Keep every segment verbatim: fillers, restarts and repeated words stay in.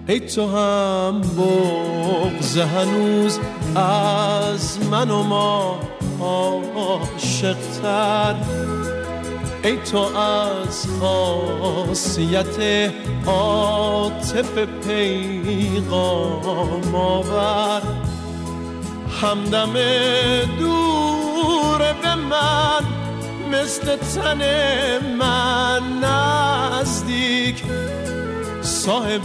ای تو هم بغض هنوز از من و ما عاشق‌تر، ای تو از خاصیت عاطفه پیغام آور، همدم دور به من مثل تن من نزدیک، صاحب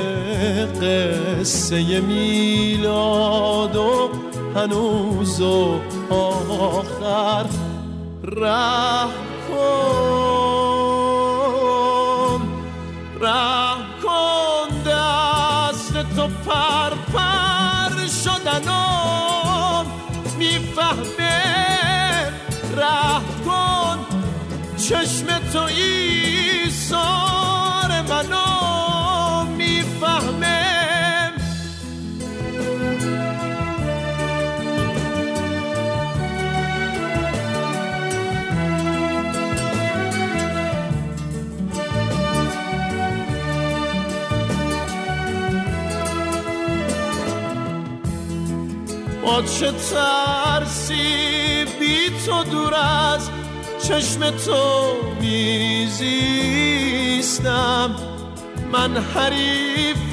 قصه میلاد و هنوز و آخر، رحم کن رحم کن دست تو پر پر شدنم میفهمه، رحم کن چشم تو ایثار منو میفهمه. با چه ترسی بی تو دور از چشم تو میزیستم، من حریف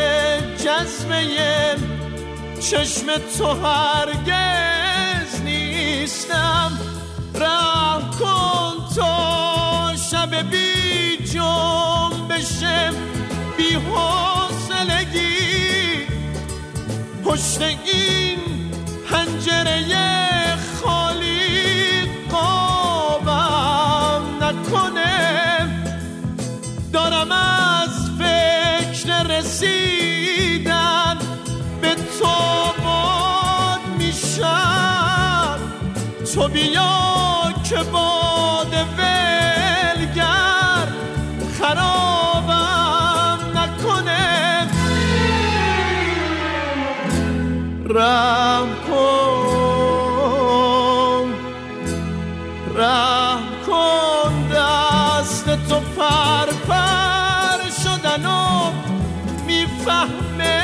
جذبه چشم تو هرگز نیستم، رحم کن تا شب بی جنبش بی حوصلگی پشت این پنجره خالی قابم نکنه، دارم از فکر رسیدن به تو باد میشم، تو بیا که باد ولگر خرابم نکنه، رحم کن رحم کن دست تو پر پر شدنو میفهمه،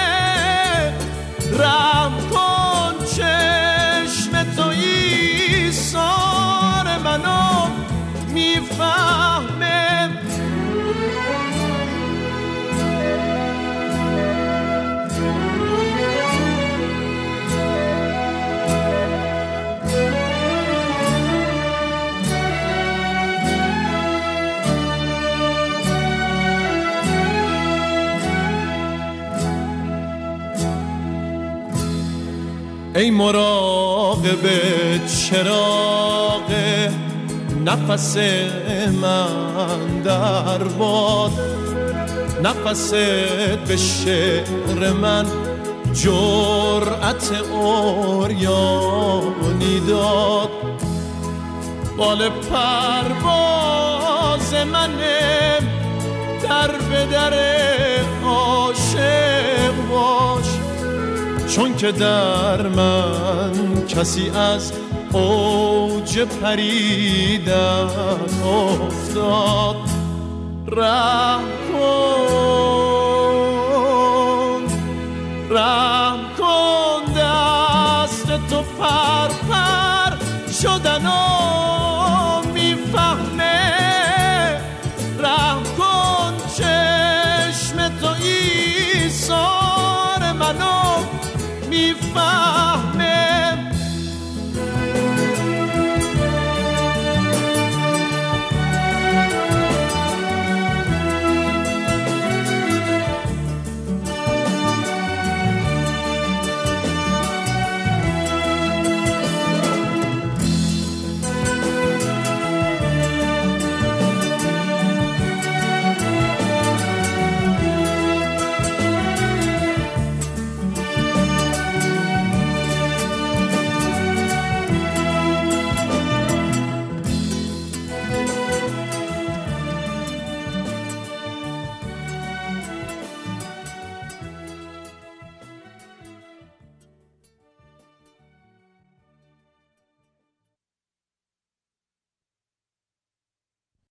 رحم کن چشم تو ایثار منو میفهمه. ای مراقب چراغ نفس من در باد، نفست به شعر من جرأت عریانی داد، بال پرواز منه در به در عاشق باش، چون که در من کسی از اوج پریدن افتاد، رحم کن رحم کن دست تو پر پر شدن